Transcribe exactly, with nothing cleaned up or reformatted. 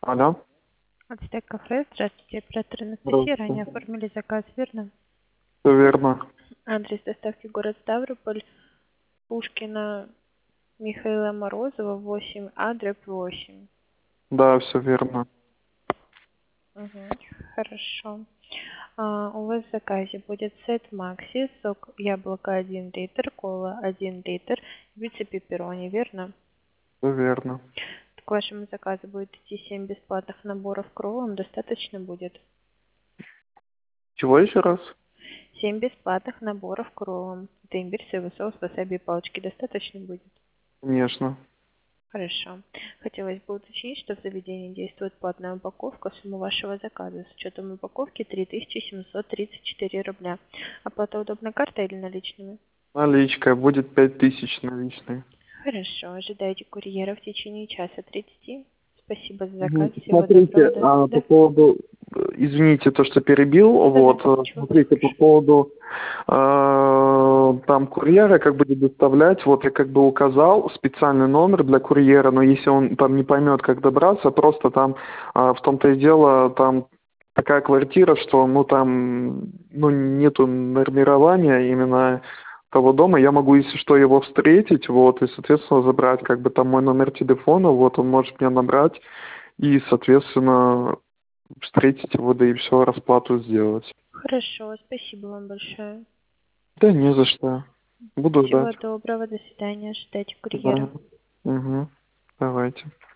Алло. Ацтек кафе. Здравствуйте, оператор Анастасия. Ранее Здравствуйте. оформили заказ, верно? Все верно. Адрес доставки город Ставрополь, Пушкина, Михаила Морозова, восемь, А, дробь восемь. Да, все верно. Угу. Хорошо. А, у вас в заказе будет сет Макси, сок яблоко один литр, кола один литр, пицца пепперони, верно? Все верно. К вашему заказу будет идти семь бесплатных наборов к роллам, достаточно будет? Чего еще раз? семь бесплатных наборов к роллам. Это имбирь, соевый соус, васаби и палочки. Достаточно будет? Конечно. Хорошо. Хотелось бы уточнить, что в заведении действует платная упаковка. Сумма вашего заказа с учетом упаковки три тысячи семьсот тридцать четыре рубля. Оплата удобной картой или наличными? Наличка. Будет пять тысяч наличной. Хорошо. Ожидайте курьера в течение часа тридцати. Спасибо за заказ. Мгм. Всего Смотрите, доброго. До... а, по Да? поводу, э, извините, то, что перебил, Да-да. вот, э, Ничего, смотрите, по слушаю. поводу э, там курьера, как будет доставлять, вот я как бы указал специальный номер для курьера, но если он там не поймет, как добраться, просто там э, в том-то и дело, там такая квартира, что, ну, там, ну, нету нормирования именно того дома, я могу, если что, его встретить, вот, и, соответственно, забрать, как бы, там мой номер телефона, вот, он может меня набрать, и, соответственно, встретить его, да и все, расплату сделать. Хорошо. Спасибо вам большое. Да не за что. Буду ждать. Всего доброго. До свидания. Ожидайте Да. курьера. Угу. Давайте.